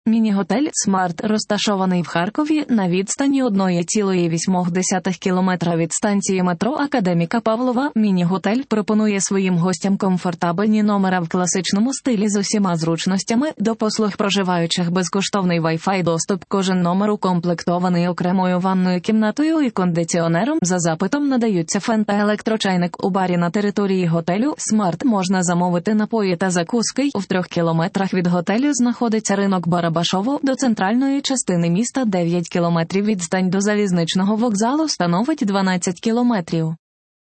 Міні-готель «Смарт» розташований в Харкові на відстані 1,8 кілометра від станції метро Академіка Павлова. Міні-готель пропонує своїм гостям комфортабельні номера в класичному стилі з усіма зручностями, до послуг проживаючих безкоштовний Wi-Fi доступ. Кожен номер укомплектований окремою ванною кімнатою і кондиціонером. За запитом надаються фен та електрочайник. У барі на території готелю «Смарт» можна замовити напої та закуски. В 3 кілометрах від готелю знаходиться ринок Барабашово. До центральної частини міста 9 кілометрів. Відстань до залізничного вокзалу становить 12 кілометрів.